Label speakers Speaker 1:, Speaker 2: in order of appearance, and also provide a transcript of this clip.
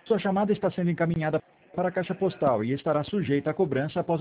Speaker 1: Sua chamada está sendo encaminhada para a caixa postal e estará sujeita a cobrança após